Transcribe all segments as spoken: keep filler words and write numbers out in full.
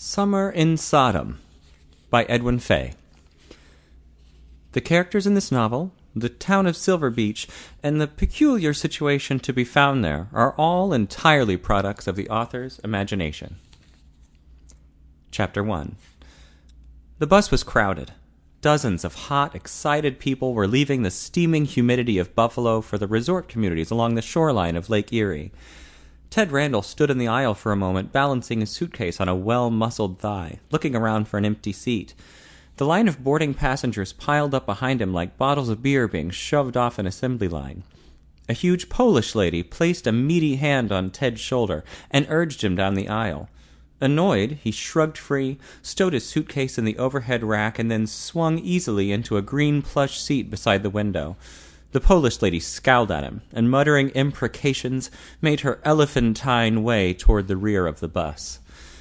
Summer in Sodom by Edwin Fay. The characters in this novel, the town of Silver Beach, and the peculiar situation to be found there are all entirely products of the author's imagination. Chapter one. The bus was crowded. Dozens of hot, excited people were leaving the steaming humidity of Buffalo for the resort communities along the shoreline of Lake Erie. Ted Randall stood in the aisle for a moment, balancing his suitcase on a well-muscled thigh, looking around for an empty seat. The line of boarding passengers piled up behind him like bottles of beer being shoved off an assembly line. A huge Polish lady placed a meaty hand on Ted's shoulder and urged him down the aisle. Annoyed, he shrugged free, stowed his suitcase in the overhead rack, and then swung easily into a green plush seat beside the window. The Polish lady scowled at him, and muttering imprecations, made her elephantine way toward the rear of the bus.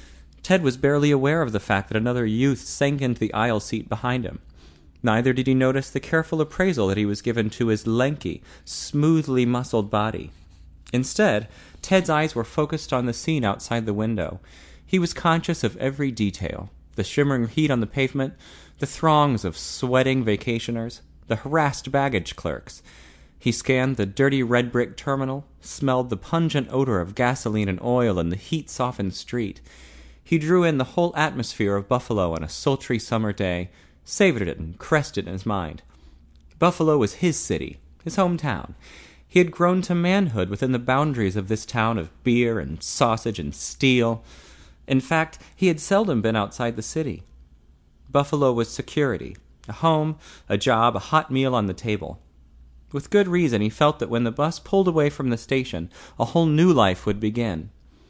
Ted was barely aware of the fact that another youth sank into the aisle seat behind him. Neither did he notice the careful appraisal that he was given to his lanky, smoothly muscled body. Instead, Ted's eyes were focused on the scene outside the window. He was conscious of every detail: the shimmering heat on the pavement, the throngs of sweating vacationers, the harassed baggage clerks. He scanned the dirty red brick terminal, smelled the pungent odor of gasoline and oil in the heat-softened street. He drew in the whole atmosphere of Buffalo on a sultry summer day, savored it and caressed it in his mind. Buffalo was his city, his hometown. He had grown to manhood within the boundaries of this town of beer and sausage and steel. In fact, he had seldom been outside the city. Buffalo was security, a home, a job, a hot meal on the table. With good reason, he felt that when the bus pulled away from the station, a whole new life would begin.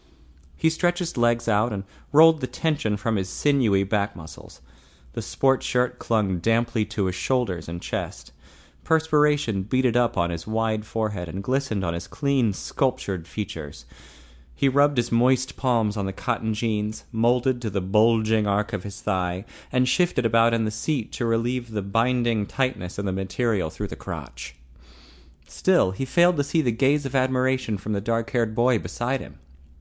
He stretched his legs out and rolled the tension from his sinewy back muscles. The sport shirt clung damply to his shoulders and chest. Perspiration beaded up on his wide forehead and glistened on his clean, sculptured features. He rubbed his moist palms on the cotton jeans, molded to the bulging arc of his thigh, and shifted about in the seat to relieve the binding tightness of the material through the crotch. Still, he failed to see the gaze of admiration from the dark-haired boy beside him.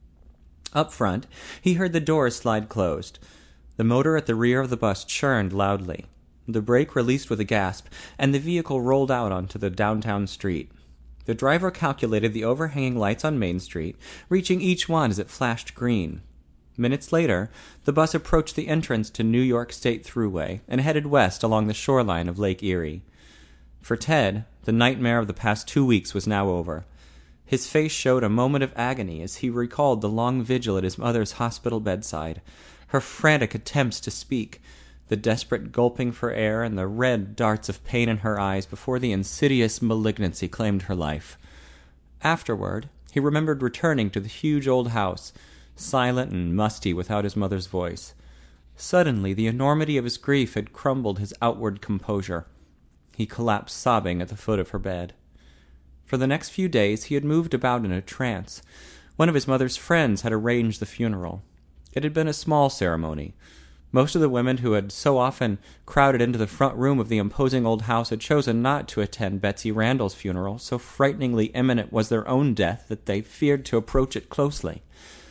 Up front, he heard the doors slide closed. The motor at the rear of the bus churned loudly. The brake released with a gasp, and the vehicle rolled out onto the downtown street. The driver calculated the overhanging lights on Main Street, reaching each one as it flashed green. Minutes later, the bus approached the entrance to New York State Thruway and headed west along the shoreline of Lake Erie. For Ted, the nightmare of the past two weeks was now over. His face showed a moment of agony as he recalled the long vigil at his mother's hospital bedside, her frantic attempts to speak, the desperate gulping for air, and the red darts of pain in her eyes before the insidious malignancy claimed her life. Afterward, he remembered returning to the huge old house, silent and musty without his mother's voice. Suddenly, the enormity of his grief had crumbled his outward composure. He collapsed sobbing at the foot of her bed. For the next few days, he had moved about in a trance. One of his mother's friends had arranged the funeral. It had been a small ceremony. Most of the women who had so often crowded into the front room of the imposing old house had chosen not to attend Betsy Randall's funeral, so frighteningly imminent was their own death that they feared to approach it closely.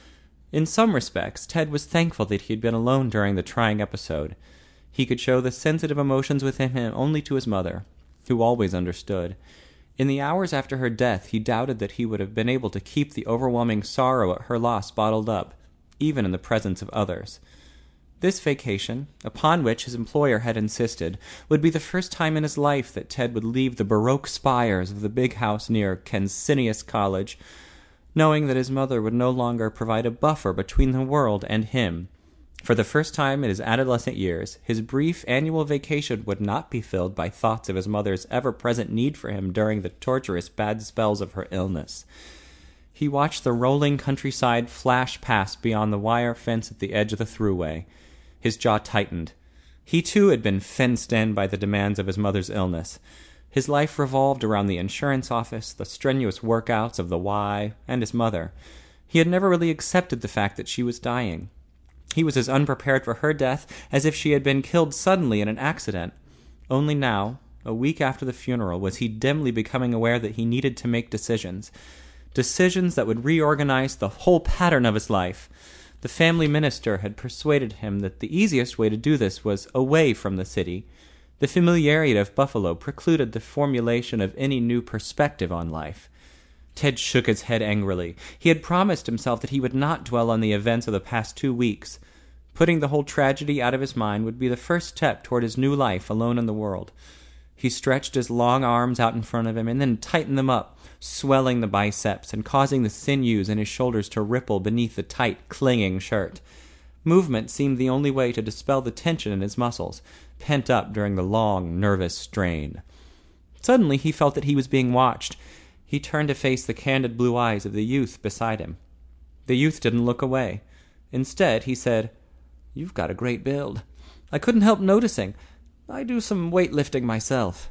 In some respects, Ted was thankful that he had been alone during the trying episode. He could show the sensitive emotions within him only to his mother, who always understood. In the hours after her death, he doubted that he would have been able to keep the overwhelming sorrow at her loss bottled up, even in the presence of others. This vacation, upon which his employer had insisted, would be the first time in his life that Ted would leave the baroque spires of the big house near Cansinius College, knowing that his mother would no longer provide a buffer between the world and him. For the first time in his adolescent years, his brief annual vacation would not be filled by thoughts of his mother's ever-present need for him during the torturous bad spells of her illness. He watched the rolling countryside flash past beyond the wire fence at the edge of the thruway. His jaw tightened. He too had been fenced in by the demands of his mother's illness. His life revolved around the insurance office, the strenuous workouts of the Y, and his mother. He had never really accepted the fact that she was dying. He was as unprepared for her death as if she had been killed suddenly in an accident. Only now, a week after the funeral, was he dimly becoming aware that he needed to make decisions. Decisions that would reorganize the whole pattern of his life. The family minister had persuaded him that the easiest way to do this was away from the city. The familiarity of Buffalo precluded the formulation of any new perspective on life. Ted shook his head angrily. He had promised himself that he would not dwell on the events of the past two weeks. Putting the whole tragedy out of his mind would be the first step toward his new life alone in the world. He stretched his long arms out in front of him and then tightened them up, swelling the biceps and causing the sinews in his shoulders to ripple beneath the tight, clinging shirt. Movement seemed the only way to dispel the tension in his muscles, pent up during the long, nervous strain. Suddenly he felt that he was being watched. He turned to face the candid blue eyes of the youth beside him. The youth didn't look away. Instead, he said, "You've got a great build. I couldn't help noticing. I do some weightlifting myself."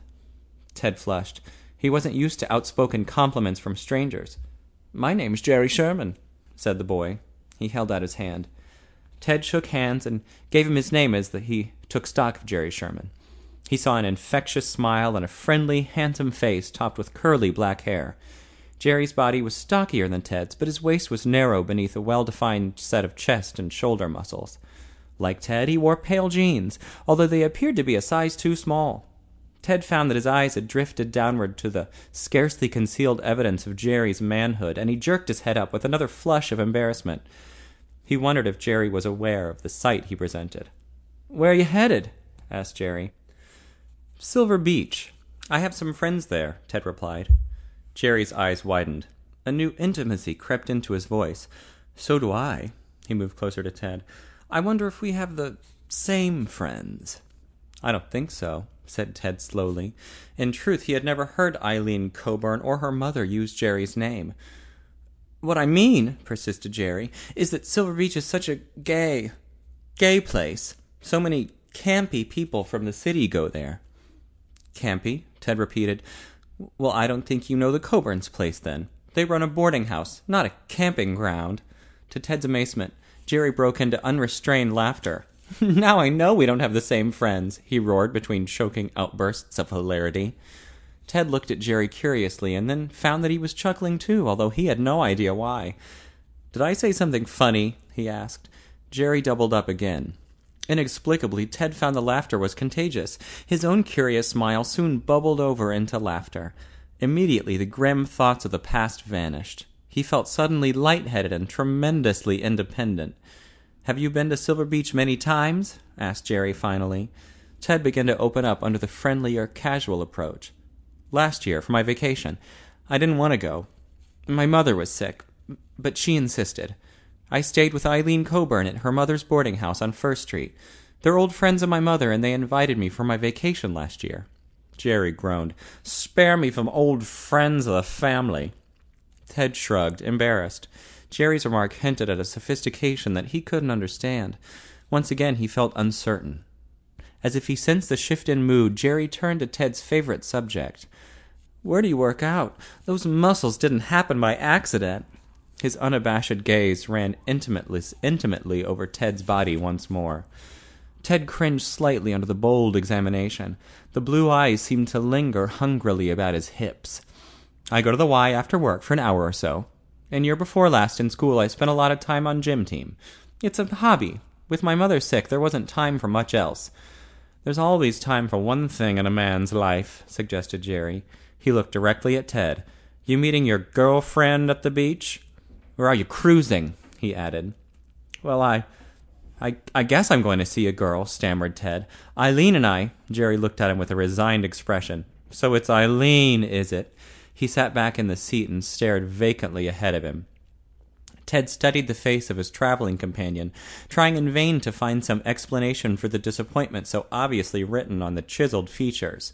Ted flushed. He wasn't used to outspoken compliments from strangers. "My name's Jerry Sherman," said the boy. He held out his hand. Ted shook hands and gave him his name as the, he took stock of Jerry Sherman. He saw an infectious smile and a friendly, handsome face topped with curly black hair. Jerry's body was stockier than Ted's, but his waist was narrow beneath a well-defined set of chest and shoulder muscles. Like Ted, he wore pale jeans, although they appeared to be a size too small. Ted found that his eyes had drifted downward to the scarcely concealed evidence of Jerry's manhood, and he jerked his head up with another flush of embarrassment. He wondered if Jerry was aware of the sight he presented. "Where are you headed?" asked Jerry. "Silver Beach. I have some friends there," Ted replied. Jerry's eyes widened. A new intimacy crept into his voice. "So do I." He moved closer to Ted. "I wonder if we have the same friends." "I don't think so," said Ted slowly. In truth, he had never heard Eileen Coburn or her mother use Jerry's name. "What I mean," persisted Jerry, "is that Silver Beach is such a gay, gay place. So many campy people from the city go there." "Campy?" Ted repeated. "Well, I don't think you know the Coburns' place, then. They run a boarding house, not a camping ground." To Ted's amazement, Jerry broke into unrestrained laughter. "Now I know we don't have the same friends," he roared between choking outbursts of hilarity. Ted looked at Jerry curiously and then found that he was chuckling too, although he had no idea why. "Did I say something funny?" he asked. Jerry doubled up again. Inexplicably, Ted found the laughter was contagious. His own curious smile soon bubbled over into laughter. Immediately, the grim thoughts of the past vanished. He felt suddenly lightheaded and tremendously independent. "Have you been to Silver Beach many times?" asked Jerry finally. Ted began to open up under the friendlier, casual approach. "Last year, for my vacation. I didn't want to go. My mother was sick, but she insisted. I stayed with Eileen Coburn at her mother's boarding house on First Street. They're old friends of my mother, and they invited me for my vacation last year." Jerry groaned. "Spare me from old friends of the family." Ted shrugged, embarrassed. Jerry's remark hinted at a sophistication that he couldn't understand. Once again he felt uncertain. As if he sensed the shift in mood, Jerry turned to Ted's favorite subject. "Where do you work out? Those muscles didn't happen by accident." His unabashed gaze ran intimately, intimately over Ted's body once more. Ted cringed slightly under the bold examination. The blue eyes seemed to linger hungrily about his hips. "I go to the Y after work for an hour or so. And year before last in school I spent a lot of time on gym team. It's a hobby. With my mother sick, there wasn't time for much else." "There's always time for one thing in a man's life," suggested Jerry. He looked directly at Ted. "You meeting your girlfriend at the beach? Or are you cruising?" he added. "Well, I... I, I guess I'm going to see a girl," stammered Ted. "Eileen and I..." Jerry looked at him with a resigned expression. "So it's Eileen, is it?" He sat back in the seat and stared vacantly ahead of him. Ted studied the face of his traveling companion, trying in vain to find some explanation for the disappointment so obviously written on the chiseled features.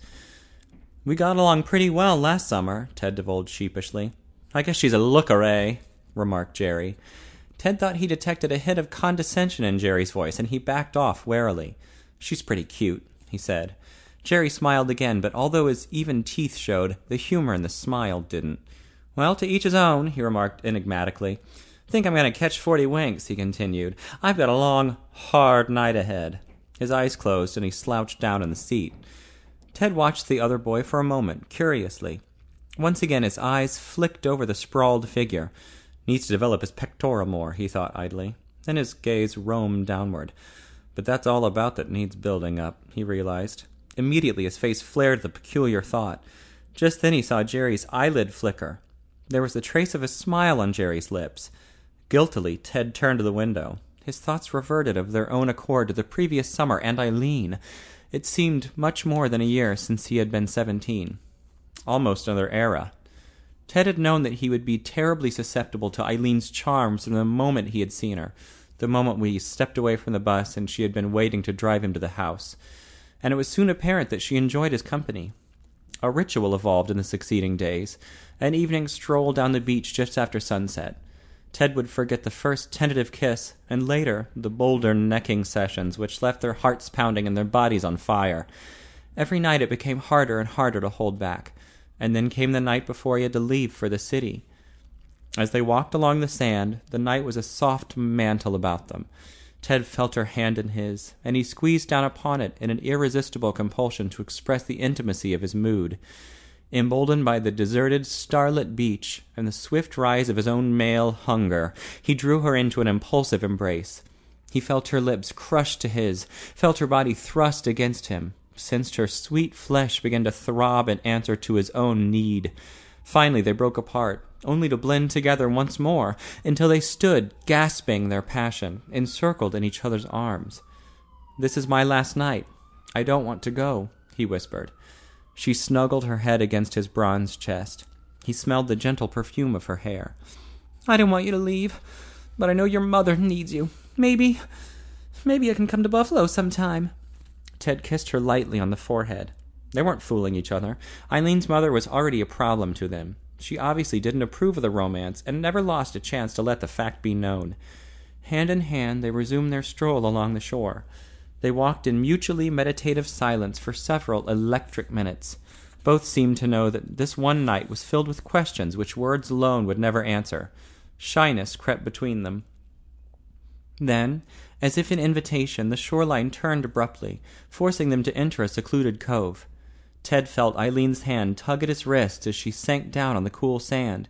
"We got along pretty well last summer," Ted divulged sheepishly. "I guess she's a looker, eh?" remarked Jerry. Ted thought he detected a hint of condescension in Jerry's voice, and he backed off warily. "She's pretty cute," he said. Jerry smiled again, but although his even teeth showed, the humor in the smile didn't. "Well, to each his own," he remarked enigmatically. "Think I'm going to catch forty winks," he continued. "I've got a long, hard night ahead." His eyes closed, and he slouched down in the seat. Ted watched the other boy for a moment, curiously. Once again his eyes flicked over the sprawled figure. "Needs to develop his pectoral more," he thought idly. Then his gaze roamed downward. But that's all about that needs building up, he realized. Immediately his face flared with a peculiar thought. Just then he saw Jerry's eyelid flicker. There was the trace of a smile on Jerry's lips. Guiltily, Ted turned to the window. His thoughts reverted of their own accord to the previous summer and Eileen. It seemed much more than a year since he had been seventeen. Almost another era. Ted had known that he would be terribly susceptible to Eileen's charms from the moment he had seen her, the moment we stepped away from the bus and she had been waiting to drive him to the house. And it was soon apparent that she enjoyed his company. A ritual evolved in the succeeding days, an evening stroll down the beach just after sunset. Ted would forget the first tentative kiss, and later the bolder necking sessions which left their hearts pounding and their bodies on fire. Every night it became harder and harder to hold back, and then came the night before he had to leave for the city. As they walked along the sand, the night was a soft mantle about them. Ted felt her hand in his, and he squeezed down upon it in an irresistible compulsion to express the intimacy of his mood. Emboldened by the deserted, starlit beach and the swift rise of his own male hunger, he drew her into an impulsive embrace. He felt her lips crushed to his, felt her body thrust against him, sensed her sweet flesh begin to throb in answer to his own need. Finally they broke apart, only to blend together once more, until they stood, gasping their passion, encircled in each other's arms. "This is my last night. I don't want to go," he whispered. She snuggled her head against his bronze chest. He smelled the gentle perfume of her hair. "I didn't want you to leave, but I know your mother needs you. Maybe, maybe I can come to Buffalo sometime." Ted kissed her lightly on the forehead. They weren't fooling each other. Eileen's mother was already a problem to them. She obviously didn't approve of the romance, and never lost a chance to let the fact be known. Hand in hand, they resumed their stroll along the shore. They walked in mutually meditative silence for several electric minutes. Both seemed to know that this one night was filled with questions which words alone would never answer. Shyness crept between them. Then, as if in invitation, the shoreline turned abruptly, forcing them to enter a secluded cove. Ted felt Eileen's hand tug at his wrist as she sank down on the cool sand.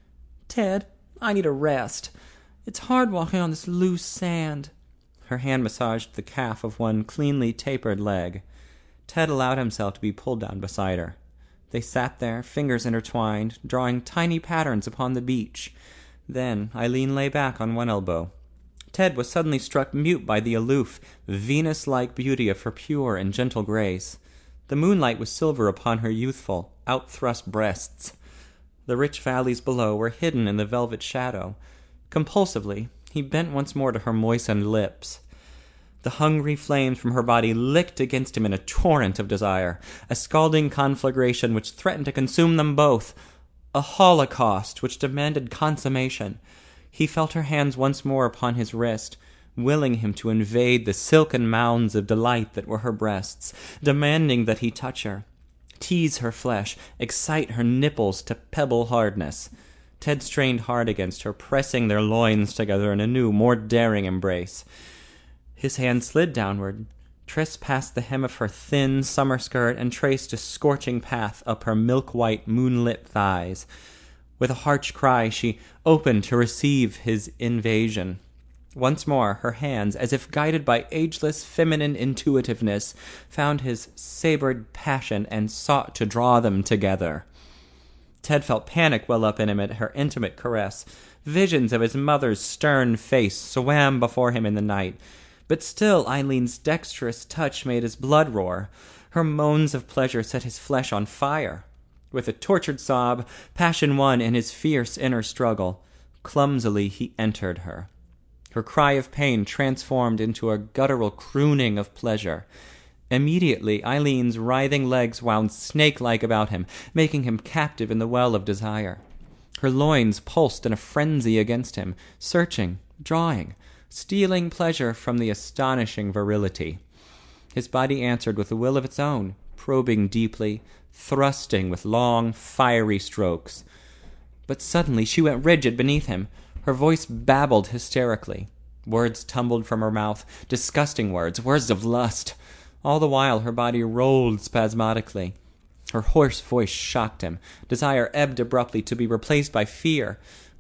"Ted, I need a rest. It's hard walking on this loose sand." Her hand massaged the calf of one cleanly tapered leg. Ted allowed himself to be pulled down beside her. They sat there, fingers intertwined, drawing tiny patterns upon the beach. Then Eileen lay back on one elbow. Ted was suddenly struck mute by the aloof, Venus-like beauty of her pure and gentle grace. The moonlight was silver upon her youthful, out-thrust breasts. The rich valleys below were hidden in the velvet shadow. Compulsively, he bent once more to her moistened lips. The hungry flames from her body licked against him in a torrent of desire, a scalding conflagration which threatened to consume them both, a holocaust which demanded consummation. He felt her hands once more upon his wrist, willing him to invade the silken mounds of delight that were her breasts, demanding that he touch her, tease her flesh, excite her nipples to pebble hardness. Ted strained hard against her, pressing their loins together in a new, more daring embrace. His hand slid downward, trespassed the hem of her thin summer skirt, and traced a scorching path up her milk-white, moonlit thighs. With a harsh cry, she opened to receive his invasion. Once more, her hands, as if guided by ageless feminine intuitiveness, found his sabered passion and sought to draw them together. Ted felt panic well up in him at her intimate caress. Visions of his mother's stern face swam before him in the night. But still Eileen's dexterous touch made his blood roar. Her moans of pleasure set his flesh on fire. With a tortured sob, passion won in his fierce inner struggle. Clumsily he entered her. Her cry of pain transformed into a guttural crooning of pleasure. Immediately, Eileen's writhing legs wound snake-like about him, making him captive in the well of desire. Her loins pulsed in a frenzy against him, searching, drawing, stealing pleasure from the astonishing virility. His body answered with a will of its own, probing deeply, thrusting with long, fiery strokes. But suddenly she went rigid beneath him. Her voice babbled hysterically. Words tumbled from her mouth, disgusting words, words of lust. All the while her body rolled spasmodically. Her hoarse voice shocked him. Desire ebbed abruptly to be replaced by fear.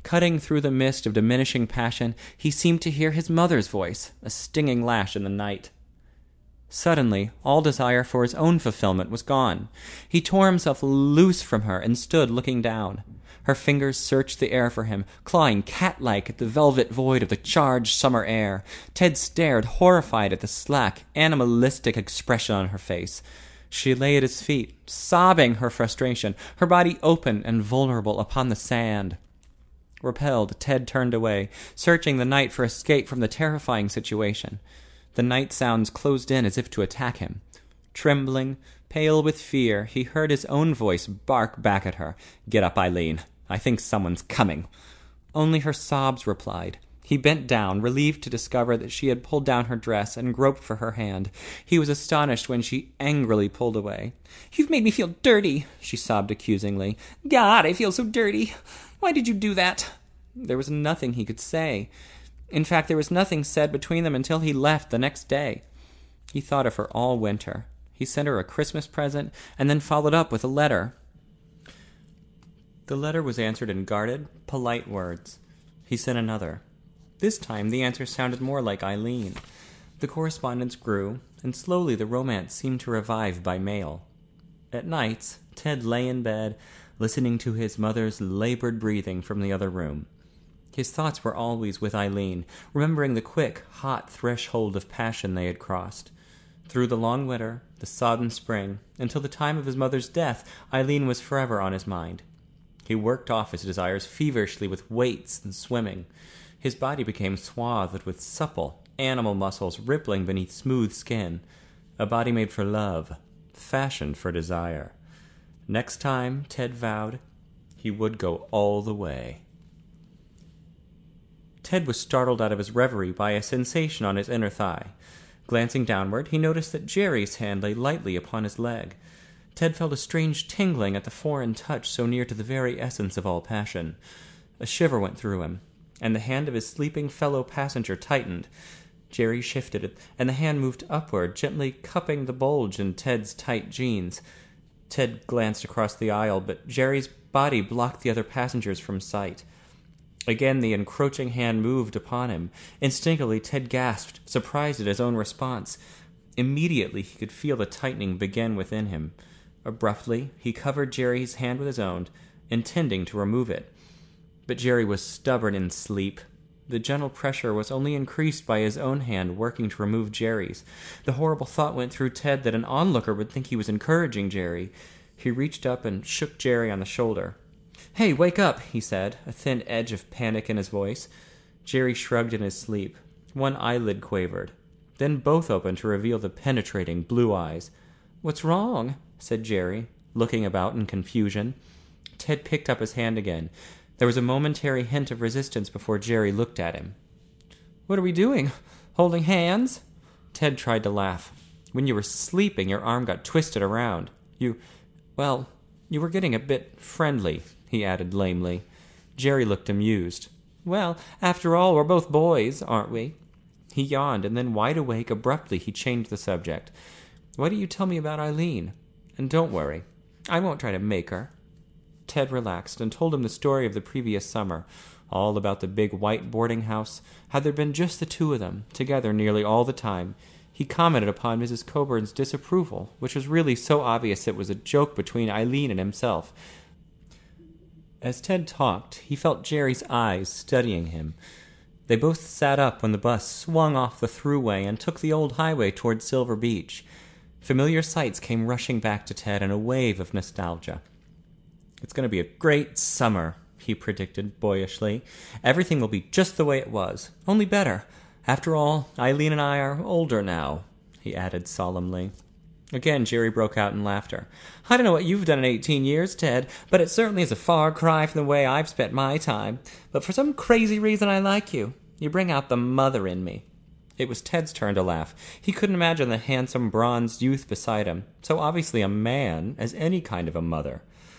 Cutting through the mist of diminishing passion, he seemed to hear his mother's voice, a stinging lash in the night. Suddenly, all desire for his own fulfillment was gone. He tore himself loose from her and stood looking down. Her fingers searched the air for him, clawing cat-like at the velvet void of the charged summer air. Ted stared, horrified at the slack, animalistic expression on her face. She lay at his feet, sobbing her frustration, her body open and vulnerable upon the sand. Repelled, Ted turned away, searching the night for escape from the terrifying situation. The night sounds closed in as if to attack him. Trembling, pale with fear, he heard his own voice bark back at her. "Get up, Eileen. I think someone's coming." Only her sobs replied. He bent down, relieved to discover that she had pulled down her dress and groped for her hand. He was astonished when she angrily pulled away. "You've made me feel dirty," she sobbed accusingly. "God, I feel so dirty. Why did you do that?" There was nothing he could say. In fact, there was nothing said between them until he left the next day. He thought of her all winter. He sent her a Christmas present and then followed up with a letter. The letter was answered in guarded, polite words. He sent another. This time the answer sounded more like Eileen. The correspondence grew, and slowly the romance seemed to revive by mail. At nights, Ted lay in bed, listening to his mother's labored breathing from the other room. His thoughts were always with Eileen, remembering the quick, hot threshold of passion they had crossed. Through the long winter, the sodden spring, until the time of his mother's death, Eileen was forever on his mind. He worked off his desires feverishly with weights and swimming. His body became swathed with supple, animal muscles rippling beneath smooth skin. A body made for love, fashioned for desire. Next time, Ted vowed, he would go all the way. Ted was startled out of his reverie by a sensation on his inner thigh. Glancing downward, he noticed that Jerry's hand lay lightly upon his leg. Ted felt a strange tingling at the foreign touch so near to the very essence of all passion. A shiver went through him, and the hand of his sleeping fellow passenger tightened. Jerry shifted it, and the hand moved upward, gently cupping the bulge in Ted's tight jeans. Ted glanced across the aisle, but Jerry's body blocked the other passengers from sight. Again the encroaching hand moved upon him. Instinctively, Ted gasped, surprised at his own response. Immediately he could feel the tightening begin within him. Abruptly, he covered Jerry's hand with his own, intending to remove it. But Jerry was stubborn in sleep. The gentle pressure was only increased by his own hand working to remove Jerry's. The horrible thought went through Ted that an onlooker would think he was encouraging Jerry. He reached up and shook Jerry on the shoulder. "Hey, wake up," he said, a thin edge of panic in his voice. Jerry shrugged in his sleep. One eyelid quavered. Then both opened to reveal the penetrating blue eyes. "What's wrong?" said Jerry, looking about in confusion. Ted picked up his hand again. There was a momentary hint of resistance before Jerry looked at him. "What are we doing? Holding hands?" Ted tried to laugh. "When you were sleeping, your arm got twisted around. You, well, you were getting a bit friendly," he added lamely. Jerry looked amused. "Well, after all, we're both boys, aren't we?" He yawned, and then, wide awake, abruptly he changed the subject. "Why don't you tell me about Eileen? And don't worry, I won't try to make her." Ted relaxed and told him the story of the previous summer, all about the big white boarding house, how there'd been just the two of them, together nearly all the time. He commented upon Missus Coburn's disapproval, which was really so obvious it was a joke between Eileen and himself. As Ted talked, he felt Jerry's eyes studying him. They both sat up when the bus swung off the thruway and took the old highway toward Silver Beach. Familiar sights came rushing back to Ted in a wave of nostalgia. "It's going to be a great summer," he predicted boyishly. "Everything will be just the way it was, only better. After all, Eileen and I are older now," he added solemnly. Again Jerry broke out in laughter. "I don't know what you've done in eighteen years, Ted, but it certainly is a far cry from the way I've spent my time. But for some crazy reason I like you. You bring out the mother in me." It was Ted's turn to laugh. He couldn't imagine the handsome, bronzed youth beside him, so obviously a man, as any kind of a mother.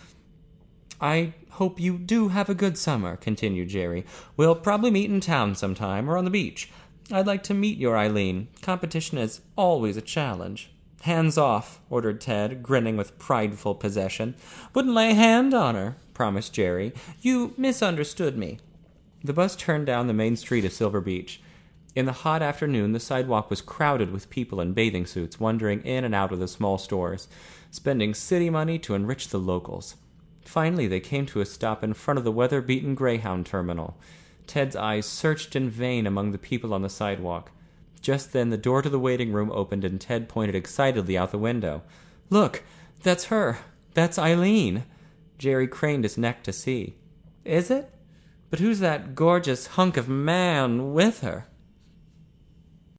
"I hope you do have a good summer," continued Jerry. "We'll probably meet in town sometime, or on the beach. I'd like to meet your Eileen. Competition is always a challenge." "Hands off," ordered Ted, grinning with prideful possession. "Wouldn't lay a hand on her," promised Jerry. "You misunderstood me. The bus turned down the main street of Silver Beach. In the hot afternoon, the sidewalk was crowded with people in bathing suits wandering in and out of the small stores, spending city money to enrich the locals. Finally, they came to a stop in front of the weather-beaten Greyhound terminal. Ted's eyes searched in vain among the people on the sidewalk. Just then, the door to the waiting room opened and Ted pointed excitedly out the window. "Look, that's her. That's Eileen." Jerry craned his neck to see. "Is it? But who's that gorgeous hunk of man with her?"